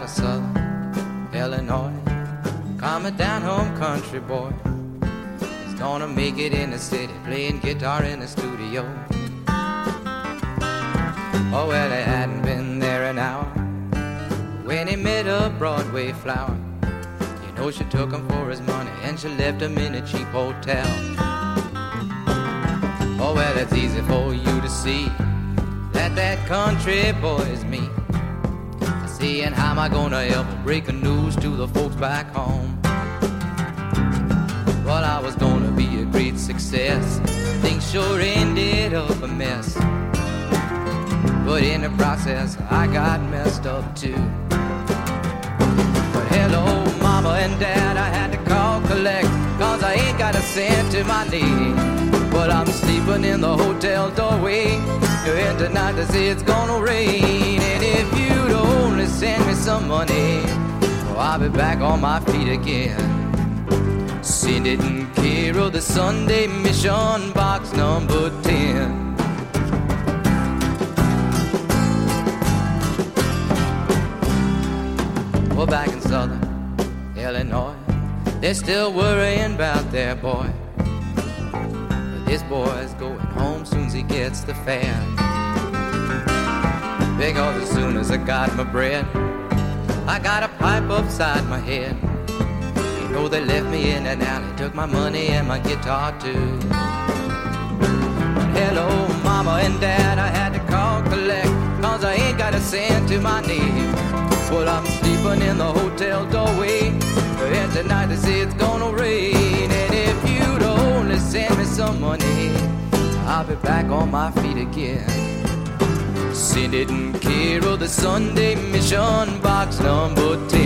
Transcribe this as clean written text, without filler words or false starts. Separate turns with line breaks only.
of Southern Illinois. Coming down home country boy. He's gonna make it in the city, playing guitar in the studio. Oh, well, he hadn't been there an hour when he met a Broadway flower. You know, she took him for his money and she left him in a cheap hotel. Oh, well, it's easy for you to see that country boy is me. Seeing how am I gonna ever break the news to the folks back home? Well, I was gonna be a great success. Things sure ended up a mess. But in the process, I got messed up too. But hello, mama and dad, I had to call collect, 'cause I ain't got a cent to my name. But I'm sleeping in the hotel doorway, and tonight they say it's gonna rain. And if you'd only send me some money, oh, I'll be back on my feet again. Send it in care of the Sunday Mission, box number 10. Well, back in Southern Illinois, they're still worrying about their boy. This boy's going home soon as he gets the fare. Because as soon as I got my bread, I got a pipe upside my head. You know they left me in an alley, took my money and my guitar too. But hello, mama and dad, I had to call collect, 'cause I ain't got a cent to my name. Well, I'm sleeping in the hotel doorway, and tonight they say it's gonna rain. And if you'd only send me some money, I'll be back on my feet again. Send it in care of the Sunday Mission, box number 10.